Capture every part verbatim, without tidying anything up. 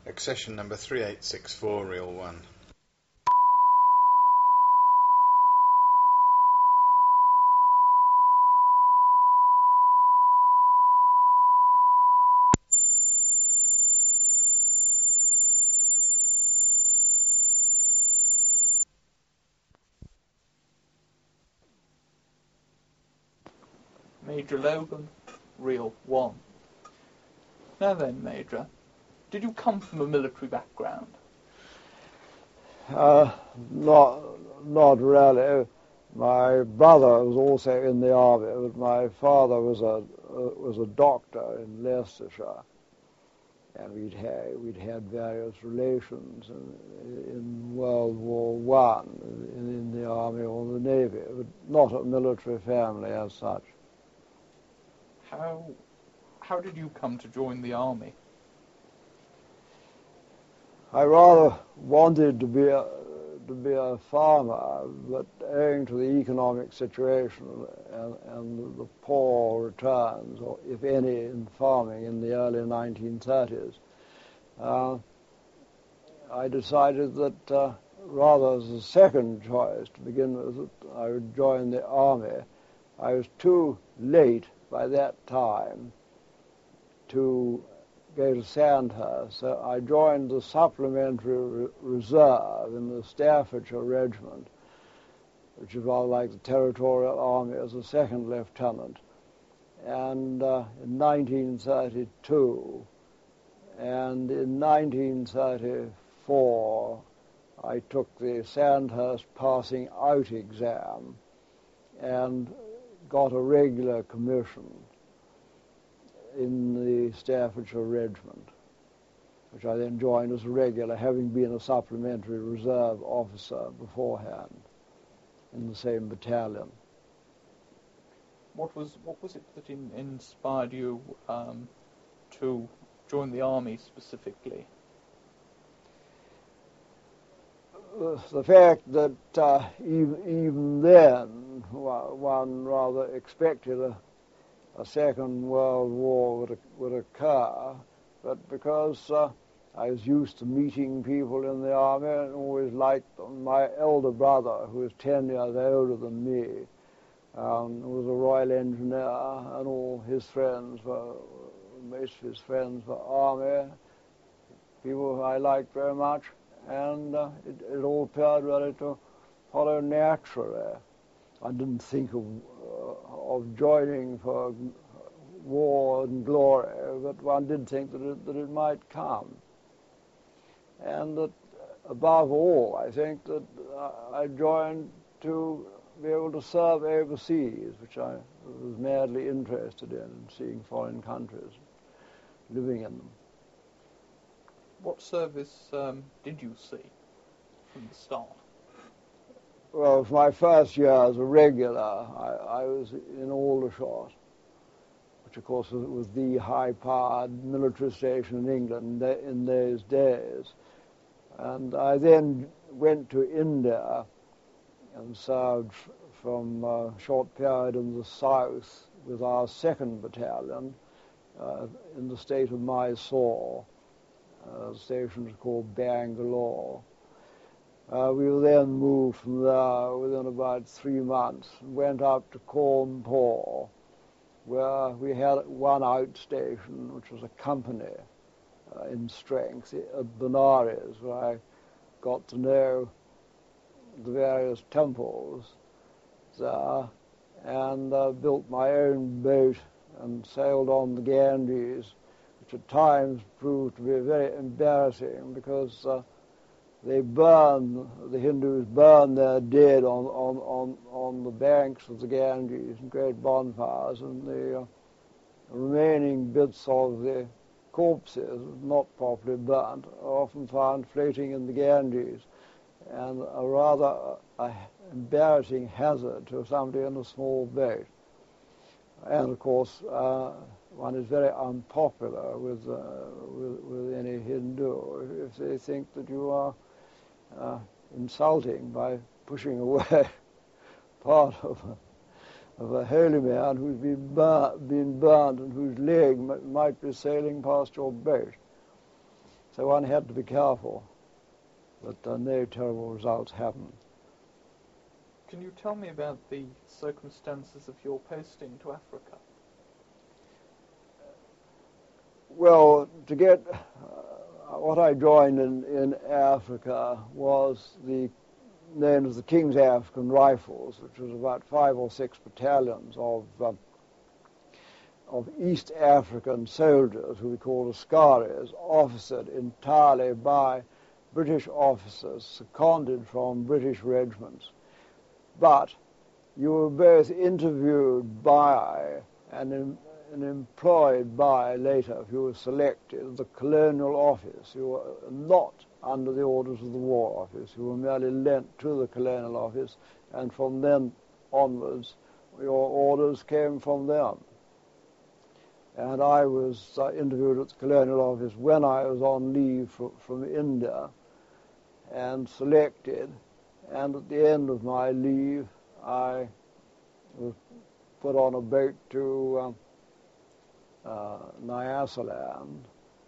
Accession number three eight six four, reel one. Major Logan, reel one. Now then, Major, did you come from a military background? Uh, not, not really. My brother was also in the army, but my father was a uh, was a doctor in Leicestershire, and we'd had we'd had various relations in, in World War One in, in the army or the navy, but not a military family as such. How how did you come to join the army? I rather wanted to be a, to be a farmer, but owing to the economic situation and, and the poor returns, or if any, in farming in the early nineteen thirties, uh, I decided that uh, rather as a second choice to begin with, that I would join the army. I was too late by that time to go to Sandhurst, so I joined the supplementary re- reserve in the Staffordshire Regiment, which is rather like the Territorial Army, as a second lieutenant. And uh, in nineteen thirty-two, and in nineteen thirty-four, I took the Sandhurst passing out exam and got a regular commission in the Staffordshire Regiment, which I then joined as a regular, having been a supplementary reserve officer beforehand in the same battalion. What was what was it that in, inspired you um, to join the army specifically? The fact that uh, even, even then one rather expected a a Second World War would, would occur, but because uh, I was used to meeting people in the army and always liked them. My elder brother, who was ten years older than me, um, was a Royal Engineer, and all his friends were, most of his friends were army, people who I liked very much, and uh, it, it all appeared really to follow naturally. I didn't think of uh, of joining for war and glory, but one did think that it, that it might come. And that, above all, I think that I joined to be able to serve overseas, which I was madly interested in, seeing foreign countries, living in them. What service um, did you see from the start? Well, for my first year as a regular, I, I was in Aldershot, which of course was, was the high-powered military station in England in those days. And I then went to India and served from a short period in the south with our second battalion uh, in the state of Mysore. Uh, the station is called Bangalore. Uh, we were then moved from there within about three months and went up to Cawnpore, where we had one outstation, which was a company uh, in strength, at Benares, where I got to know the various temples there, and uh, built my own boat and sailed on the Ganges, which at times proved to be very embarrassing because uh, They burn, the Hindus burn their dead on, on, on, on the banks of the Ganges in great bonfires, and the uh, remaining bits of the corpses, not properly burnt, are often found floating in the Ganges, and a rather uh, embarrassing hazard to somebody in a small boat. And of course, uh, one is very unpopular with, uh, with, with any Hindu if they think that you are Uh, insulting by pushing away part of a, of a holy man who's been, bur- been burnt and whose leg m- might be sailing past your boat. So one had to be careful that uh, no terrible results happened. Can you tell me about the circumstances of your posting to Africa? Well, to get uh, what I joined in, in Africa was the known as the King's African Rifles, which was about five or six battalions of uh, of East African soldiers, who we called Askaris, officered entirely by British officers, seconded from British regiments. But you were both interviewed by and, in, and employed by, later, if you were selected, the Colonial Office. You were not under the orders of the War Office. You were merely lent to the Colonial Office, and from then onwards, your orders came from them. And I was uh, interviewed at the Colonial Office when I was on leave from, from India and selected. And at the end of my leave, I was put on a boat to um, uh, Nyasaland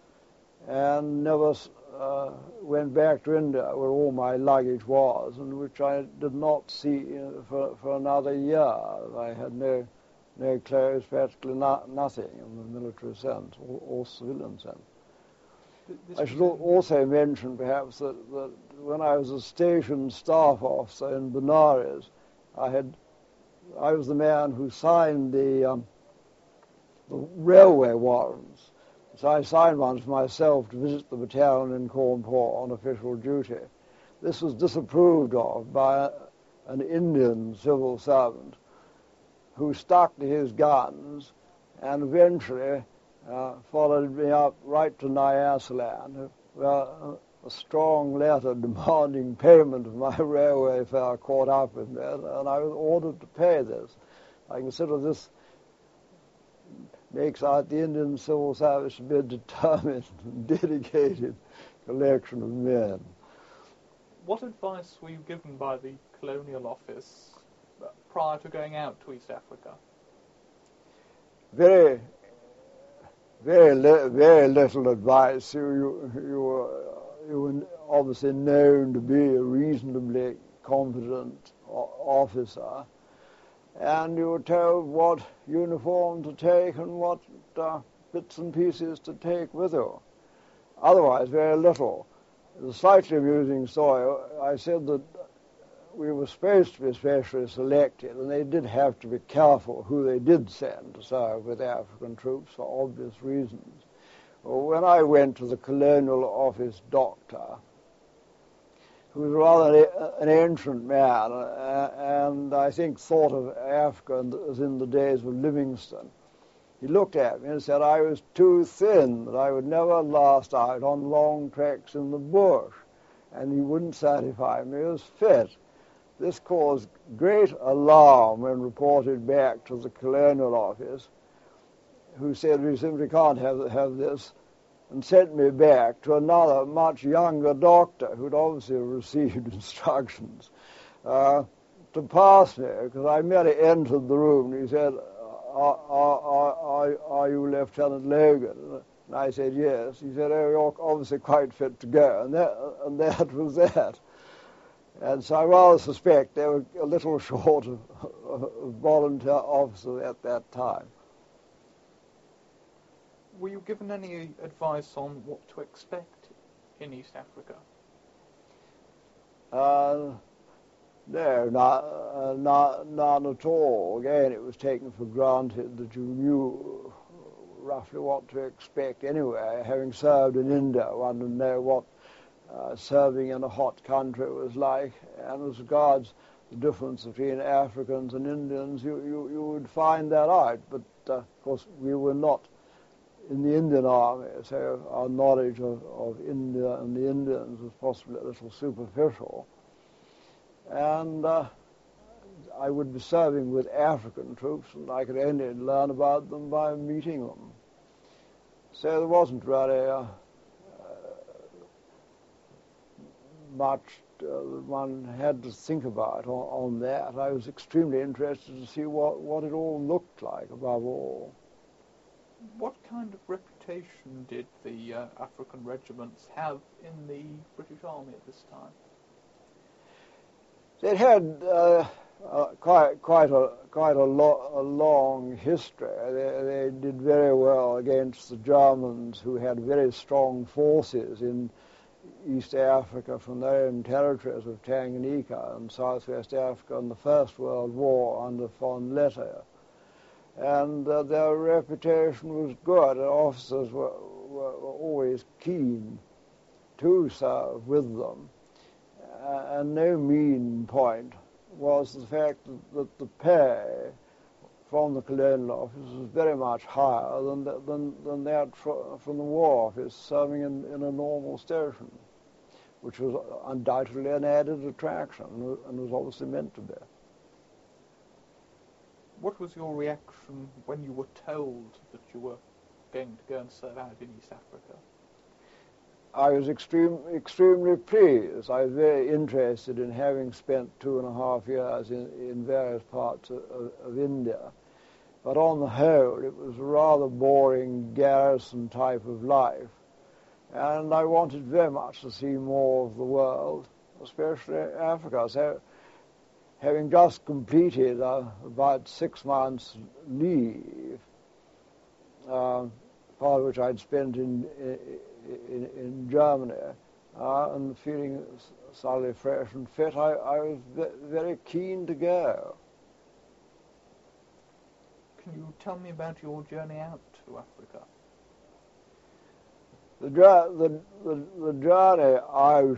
and never uh, went back to India, where all my luggage was, and which I did not see for, for another year. I had no no clothes, practically not, nothing in the military sense, or, or civilian sense. This I should also mention, perhaps, that, that when I was a station staff officer in Benares, I had, I was the man who signed the, um, the railway warrants. So I signed one for myself to visit the battalion in Cawnpore on official duty. This was disapproved of by an Indian civil servant who stuck to his guns and eventually uh, followed me up right to Nyasaland, where a, a strong letter demanding payment of my railway fare caught up with me, and I was ordered to pay this. I consider this makes out the Indian Civil Service to be a determined and dedicated collection of men. What advice were you given by the Colonial Office prior to going out to East Africa? Very, very, li- very little advice. You, you, you, were, you were obviously known to be a reasonably competent o- officer, and you were told what uniform to take and what uh, bits and pieces to take with you. Otherwise, very little. It's a slightly amusing story. I said that we were supposed to be specially selected, and they did have to be careful who they did send to serve with African troops for obvious reasons. Well, when I went to the Colonial Office doctor, who was rather an ancient man, uh, and I think thought of Africa as in the days of Livingstone, he looked at me and said I was too thin, that I would never last out on long treks in the bush, and he wouldn't satisfy me as fit. This caused great alarm when reported back to the Colonial Office, who said we simply can't have, have this, and sent me back to another much younger doctor who'd obviously received instructions uh, to pass me, because I merely entered the room and he said, are, are, are, are you Lieutenant Logan? And I said, yes. He said, oh, you're obviously quite fit to go. And that, and that was that. And so I rather suspect they were a little short of, of volunteer officers at that time. Were you given any advice on what to expect in East Africa? Uh, no, not, uh, not, none at all. Again, it was taken for granted that you knew roughly what to expect anyway. Having served in India, one would know what Uh, serving in a hot country was like, and as regards the difference between Africans and Indians, you, you, you would find that out. But, uh, of course, we were not in the Indian Army, so our knowledge of, of India and the Indians was possibly a little superficial. And uh, I would be serving with African troops, and I could only learn about them by meeting them. So there wasn't really a much uh, one had to think about on, on that. I was extremely interested to see what, what it all looked like, above all. What kind of reputation reputation did the uh, African regiments have in the British Army at this time? It had uh, uh, quite quite a quite a, lo- a long history. They, they did very well against the Germans, who had very strong forces in East Africa from their own territories of Tanganyika and Southwest Africa in the First World War under von Letta. And uh, their reputation was good. Officers were, were, were always keen to serve with them. Uh, and no mean point was the fact that, that the pay from the colonial office was very much higher than the, than, than that fr- from the war office serving in, in a normal station, which was undoubtedly an added attraction and was obviously meant to be. What was your reaction when you were told that you were going to go and serve out in East Africa? I was extreme, extremely pleased. I was very interested in having spent two and a half years in, in various parts of, of, of India. But on the whole, it was a rather boring garrison type of life. And I wanted very much to see more of the world, especially Africa. So, having just completed uh, about six months' leave, uh, part of which I'd spent in, in, in Germany, uh, and feeling thoroughly fresh and fit, I, I was very keen to go. Can you tell me about your journey out to Africa? The, the, the, the journey out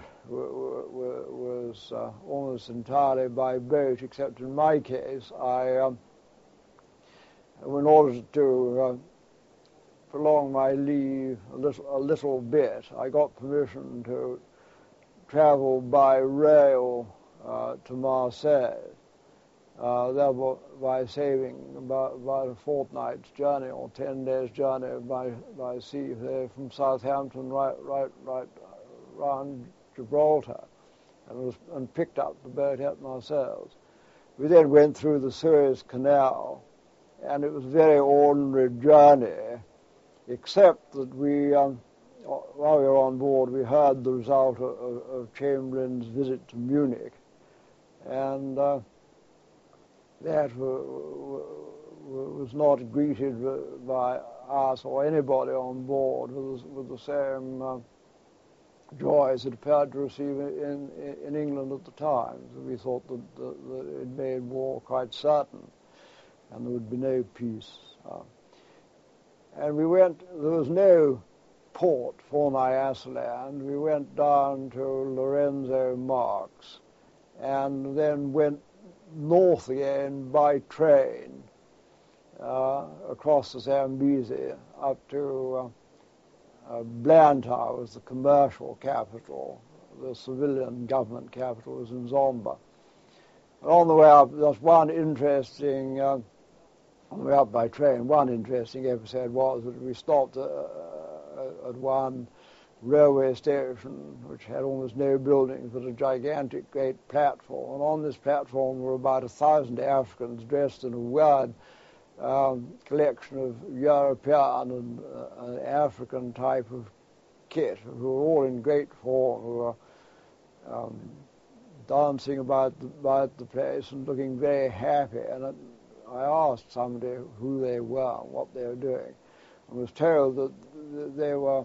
was uh, almost entirely by boat, except in my case, I, um, in order to uh, prolong my leave a little, a little bit, I got permission to travel by rail uh, to Marseille, uh, thereby saving about, about a fortnight's journey or ten days' journey by by sea from Southampton right right right round Gibraltar, and was and picked up the boat at Marseille. We then went through the Suez Canal, and it was a very ordinary journey, except that we, um, while we were on board, we heard the result of, of, of Chamberlain's visit to Munich, and uh, that was not greeted by us or anybody on board with, with the same uh, joy as it appeared to receive in, in, in England at the time. So we thought that, that, that it made war quite certain and there would be no peace. Uh, and we went, there was no port for Nyasaland. We went down to Lorenzo Marques and then went north again by train uh, across the Zambezi up to uh, uh, Blantyre, was the commercial capital. The civilian government capital was in Zomba. And on the way up, there's one interesting, uh, on the way up by train, one interesting episode was that we stopped uh, at one railway station, which had almost no buildings, but a gigantic great platform. And on this platform were about a thousand Africans dressed in a weird um, collection of European and, uh, and African type of kit, who were all in great form, who were um, dancing about the, about the place and looking very happy. And it, I asked somebody who they were and what they were doing, and was told that they were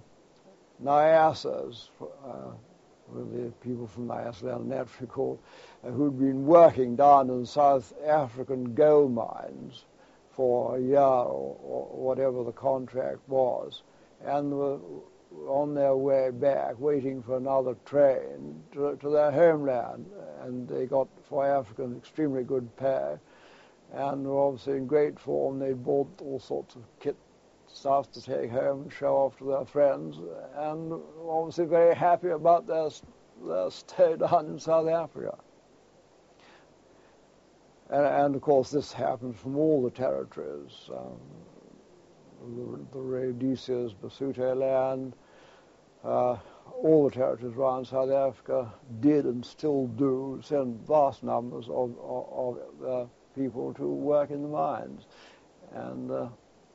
Nyasas, uh, the people from Nyasaland naturally called, uh, who'd been working down in South African gold mines for a year or, or whatever the contract was, and were on their way back, waiting for another train to, to their homeland. And they got, for Africans, extremely good pay, and were obviously in great form. They'd bought all sorts of kit stuff to take home and show off to their friends, and obviously very happy about their, their stay down in South Africa. And, and of course this happens from all the territories, um, the, the Rhodesias, Basuto land, uh, all the territories around South Africa did and still do send vast numbers of, of, of uh, people to work in the mines. And uh,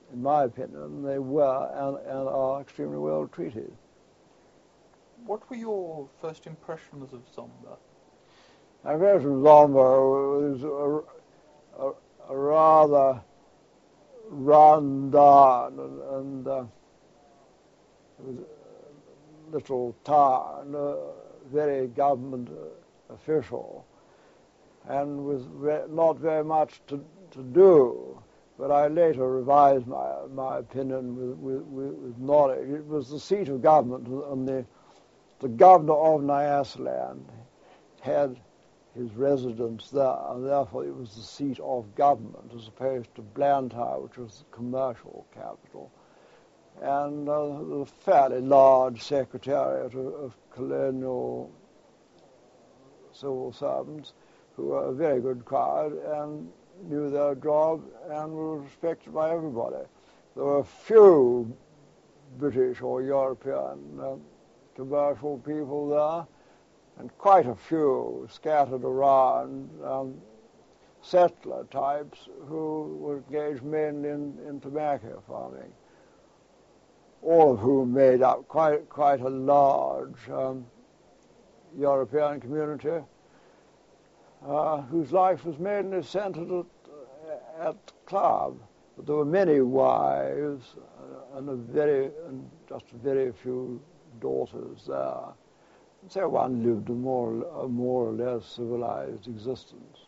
in my opinion, they were and, and are extremely well treated. What were your first impressions of Zomba? My impression of Zomba was a, a, a rather run down and, and uh, it was a little town, uh, very government uh, official, and with re- not very much to, to do. But I later revised my my opinion with, with, with, with knowledge. It was the seat of government, and the the governor of Nyasaland had his residence there, and therefore it was the seat of government as opposed to Blantyre, which was the commercial capital. And uh, a fairly large secretariat of, of colonial civil servants who were a very good crowd and knew their job and were respected by everybody. There were few British or European uh, commercial people there, and quite a few scattered around um, settler types who were engaged mainly in, in tobacco farming, all of whom made up quite quite a large um, European community, uh, whose life was mainly centered at, at the club. But there were many wives uh, and a very and just very few daughters there. So one lived a more, a more or less civilized existence.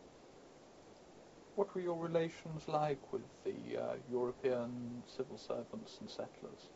What were your relations like with the uh, European civil servants and settlers?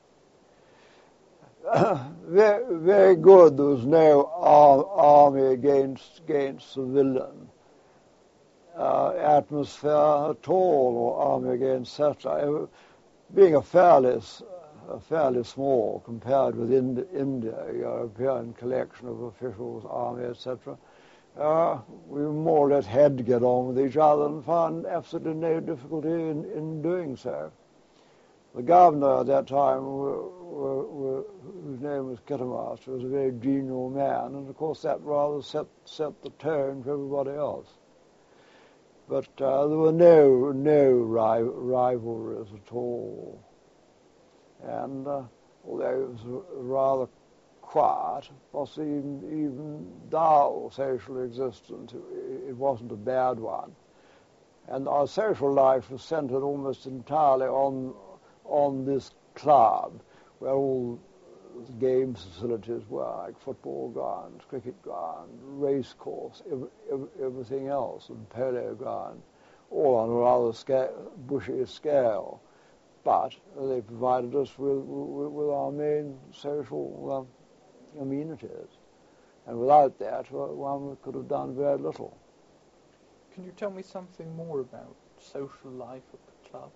very, very good. There was no ar- army against against civilian uh, atmosphere at all, or army against settler. Being a fairly, a fairly small, compared with Ind- India, European collection of officials, army, et cetera, uh, we more or less had to get on with each other and found absolutely no difficulty in, in doing so. The governor at that time, were, were, were, whose name was Kittermaster, was a very genial man, and of course that rather set, set the tone for everybody else. But uh, there were no no ri- rivalries at all. And uh, although it was rather quiet, possibly even, even dull social existence, it, it wasn't a bad one. And our social life was centered almost entirely on on this club, where all the game facilities were, like football grounds, cricket ground, race course, every, every, everything else, and polo ground, all on a rather scale, bushy scale. But they provided us with, with, with our main social um, amenities. And without that, one could have done very little. Can you tell me something more about social life at the club?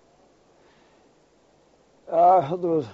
Uh, there was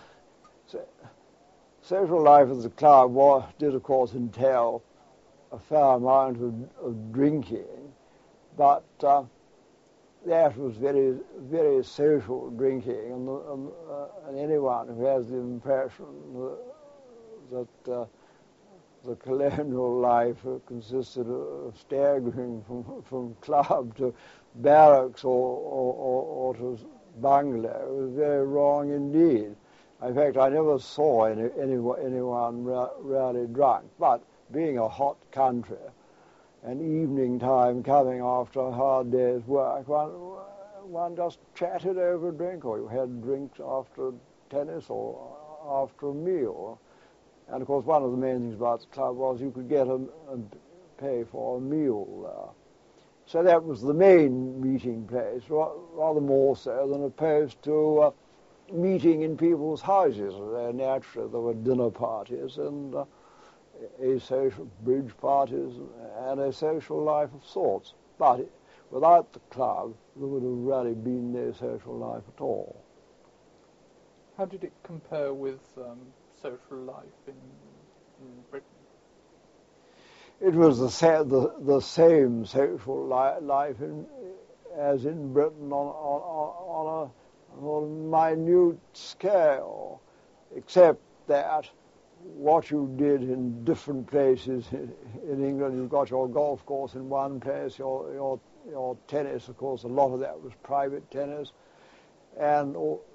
social life at the club was, did, of course, entail a fair amount of, of drinking, but uh, that was very, very social drinking, and, and, uh, and anyone who has the impression that, that uh, the colonial life consisted of staggering from, from club to barracks or, or, or, or to bungalow was very wrong indeed. In fact, I never saw any, any, anyone really drunk, but being a hot country, and evening time coming after a hard day's work, one, one just chatted over a drink, or you had drinks after tennis or after a meal. And of course, one of the main things about the club was you could get a, a pay for a meal there. So that was the main meeting place, rather more so than opposed to uh, meeting in people's houses. There, naturally, there were dinner parties and uh, a social bridge parties and a social life of sorts. But it, without the club, there would have really been no social life at all. How did it compare with um, social life in, in Britain? It was the, sa- the, the same social li- life in, as in Britain on, on, on, a, on a minute scale, except that what you did in different places in, in England, you've got your golf course in one place, your, your, your tennis, of course, a lot of that was private tennis, and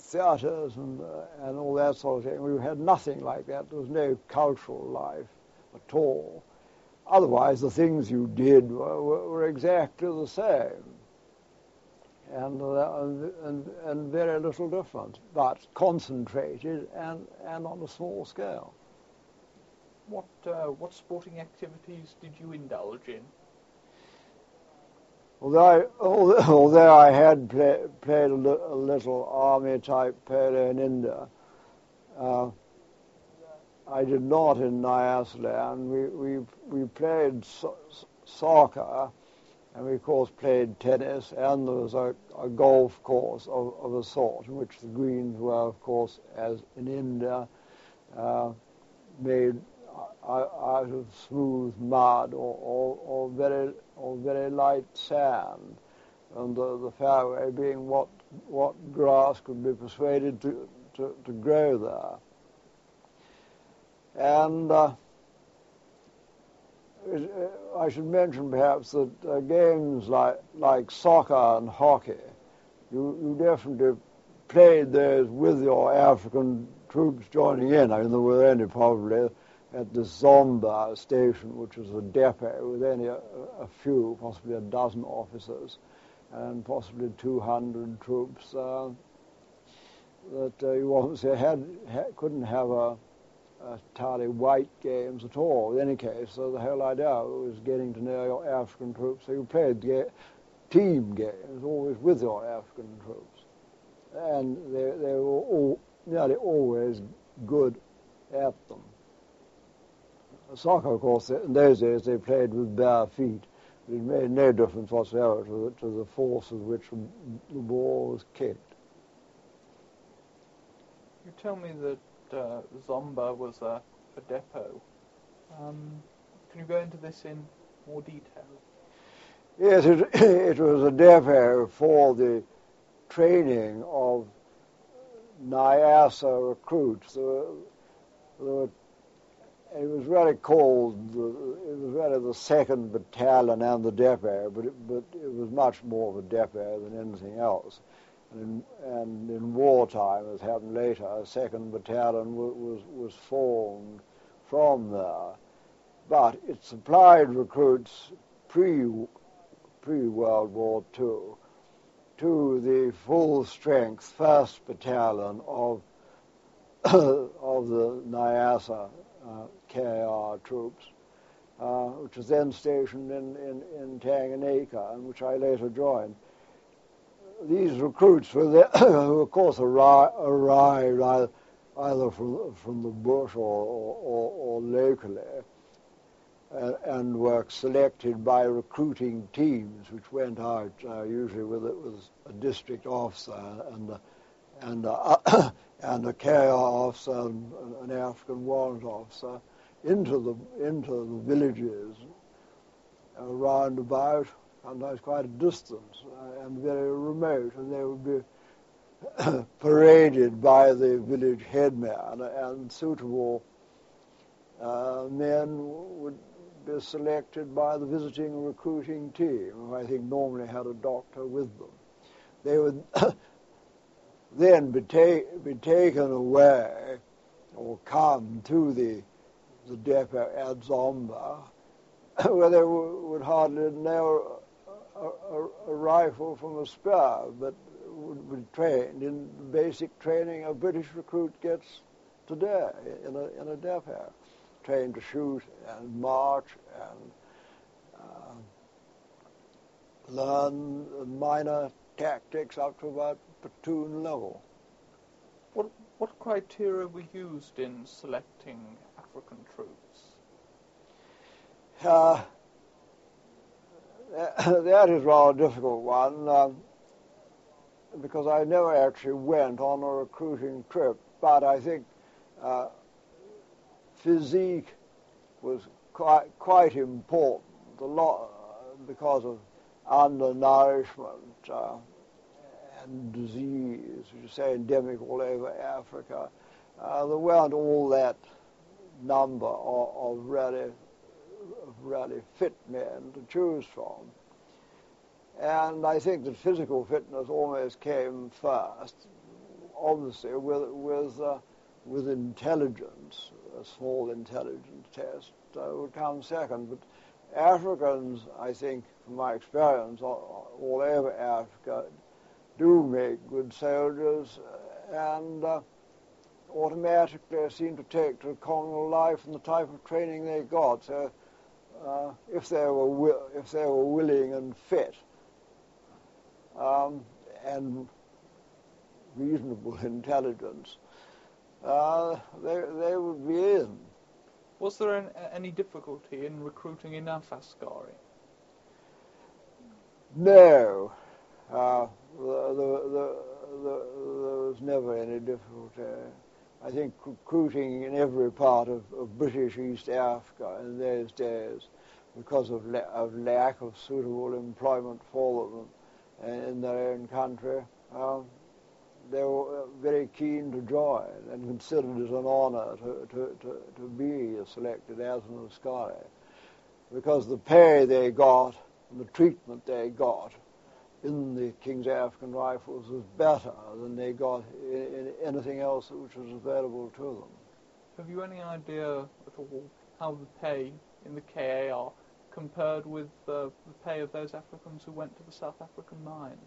theatres and, uh, and all that sort of thing. We had nothing like that. There was no cultural life at all. Otherwise, the things you did were, were, were exactly the same, and, uh, and, and very little different, but concentrated and, and on a small scale. What uh, what sporting activities did you indulge in? Although I, although I had play, played a, li- a little army-type polo in India, uh, I did not in Nyasaland. We we we played so- soccer, and we of course played tennis, and there was a, a golf course of, of a sort, in which the greens were, of course, as in India, uh, made out of smooth mud or, or, or very or very light sand, and the, the fairway being what what grass could be persuaded to, to, to grow there. And uh, it, uh, I should mention perhaps that uh, games like like soccer and hockey, you, you definitely played those with your African troops joining in. I mean, there were only probably at the Zomba station, which was a depot with only a, a few, possibly a dozen officers, and possibly two hundred troops, uh, that uh, you obviously had, had, couldn't have a, a entirely white games at all. In any case, so the whole idea was getting to know your African troops. So you played ga- team games always with your African troops, and they, they were all, nearly always good at them. Soccer, of course, in those days they played with bare feet. It made no difference whatsoever to the, to the force with which the ball was kicked. You tell me that uh, Zomba was a, a depot. Um, can you go into this in more detail? Yes, it, it was a depot for the training of Nyasa recruits. There were, there were It was really called, it was really the second battalion and the depot, but it, but it was much more of a depot than anything else. And in, and in wartime, as happened later, a second battalion was, was, was formed from there. But it supplied recruits pre, pre-World War Two to the full-strength first Battalion of, of the Nyasa Uh, K R troops, uh, which was then stationed in, in, in Tanganyika, and which I later joined. These recruits were there, who of course arri- arrived either, either from, from the bush or, or, or locally, uh, and were selected by recruiting teams, which went out uh, usually with, with a district officer and a, and a, and a K R officer and an African warrant officer into the into the villages around about, sometimes quite a distance uh, and very remote, and they would be paraded by the village headman, and suitable uh, men would be selected by the visiting recruiting team, who I think normally had a doctor with them. They would then be, ta- be taken away or come to the, the depot at Zomba, where they w- would hardly know a, a, a rifle from a spear, but would be trained in the basic training a British recruit gets today in a, in a depot, trained to shoot and march and uh, learn minor tactics up to about platoon level. What what criteria were used in selecting African troops? Uh, that is rather a difficult one, um, because I never actually went on a recruiting trip, but I think uh, physique was quite quite important, a lot because of undernourishment uh, and disease, which is say endemic all over Africa. Uh, there weren't all that number of, of really, of really fit men to choose from. And I think that physical fitness almost came first, obviously with with uh, with intelligence, a small intelligence test uh, would come second. But Africans, I think, from my experience all, all over Africa, do make good soldiers and uh, automatically seem to take to communal life and the type of training they got. So uh, if they were wi- if they were willing and fit um, and reasonable intelligence, uh, they they would be in. Was there an, any difficulty in recruiting enough Askari? No, uh, the, the, the, the, there was never any difficulty. I think recruiting in every part of, of British East Africa in those days, because of, la- of lack of suitable employment for them in their own country, um, they were very keen to join and considered it an honor to, to, to, to be selected as an Askari, because the pay they got and the treatment they got in the King's African Rifles was better than they got in, in anything else which was available to them. Have you any idea at all how the pay in the K A R compared with uh, the pay of those Africans who went to the South African mines?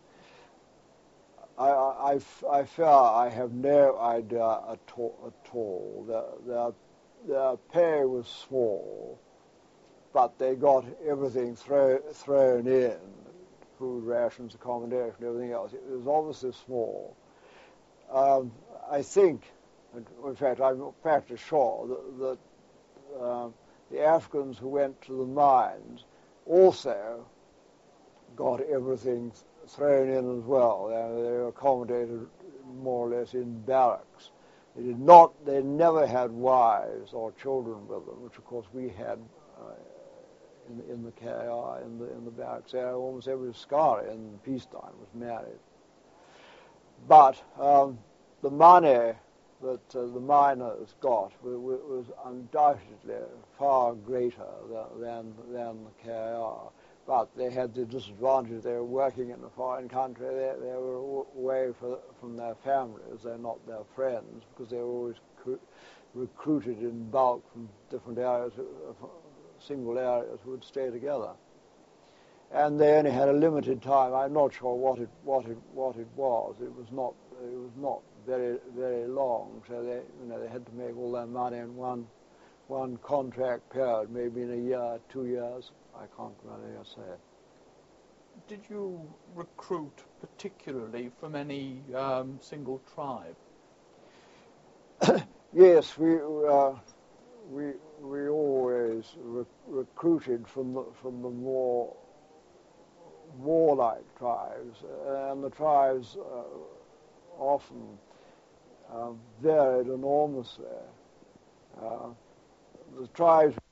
I, I, I fear I have no idea at all. At all. Their, their, their pay was small, but they got everything throw, thrown in, food rations, accommodation, everything else. It was obviously small. Um, I think, in fact, I'm practically sure that, that uh, the Africans who went to the mines also got everything thrown in as well. They, they were accommodated more or less in barracks. They did not. They never had wives or children with them, which of course we had uh, in, in the K A R, in the in the barracks. There, almost every Askari in peacetime was married. But um, the money that uh, the miners got was, was undoubtedly far greater than than the K A R. But they had the disadvantage. They were working in a foreign country. They, they were away for, from their families. They're not their friends, because they were always cru- recruited in bulk from different areas, uh, single areas, who would stay together. And they only had a limited time. I'm not sure what it what it what it was. It was not it was not very very long. So they you know they had to make all their money in one one contract period, maybe in a year, two years. I can't really say. Did you recruit particularly from any um, single tribe? Yes, we uh, we we always re- recruited from the from the more warlike tribes, and the tribes uh, often uh, varied enormously. Uh, the tribes